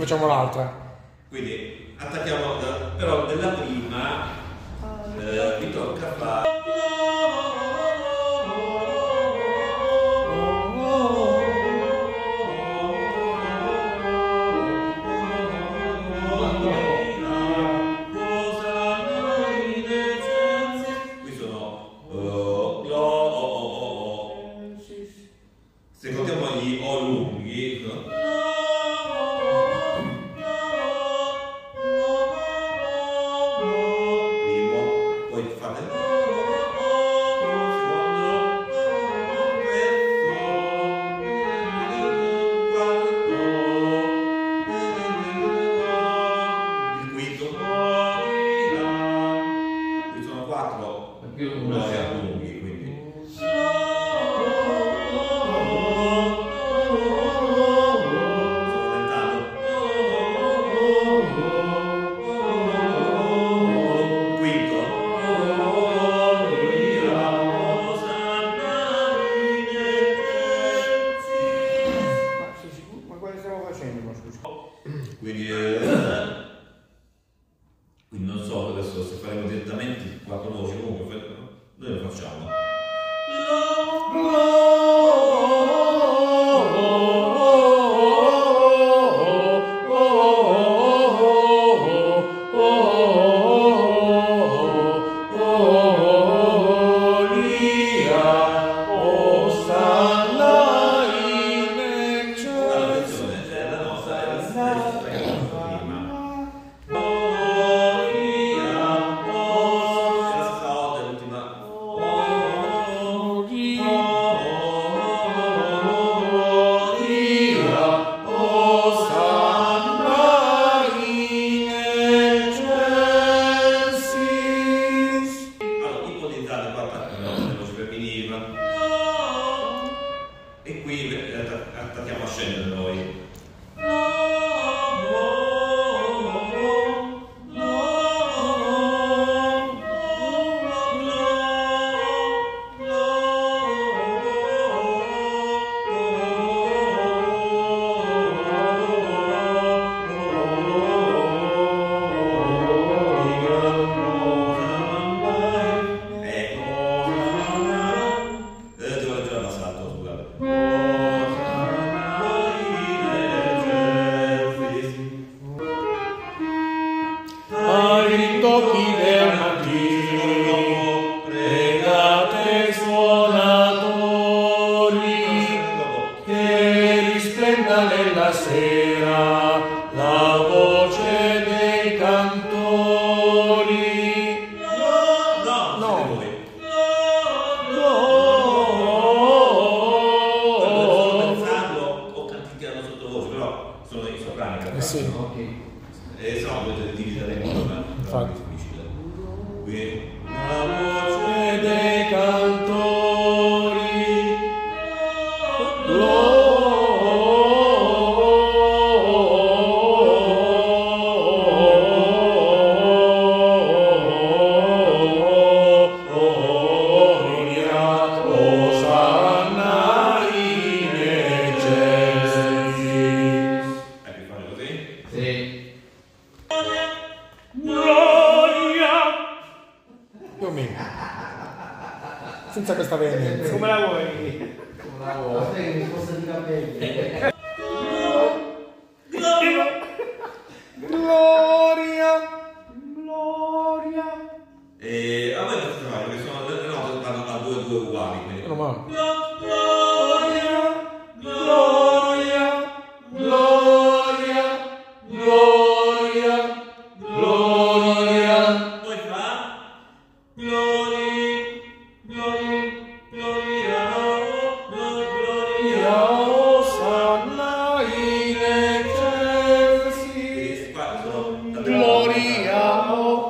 facciamo l'altra. Quindi attacchiamo, però nella prima mi tocca fare. Qui sono se contiamo gli O lunghi, primo, poi fate secondo, terzo, quarto, il quinto, qui sono quattro gloria lunghi, quindi quindi non so adesso se faremo direttamente quattro voci, comunque noi lo facciamo. E qui attacchiamo a scendere noi. Tocchi del mattino, pregate suonatori, che risplenda nella sera la voce dei cantori. No. O canticchiano sottovoce, però sono i soprani. Sì. Se no dovete dividere in modo, ma infatti. è difficile. Qui la voce Dei cantori, senza questa veemenza. Come la vuoi? Come la vuoi? Che risposta di capelli. Gloria, gloria. E a me non si fa, perché sono le note vanno a due uguali, quindi. Meno male. Gloria, gloria, Gloria, gloria, gloria. poi fa gloria, gloria, gloria, gloria. Osanna in excelsis. Quindi qua sono Gloria,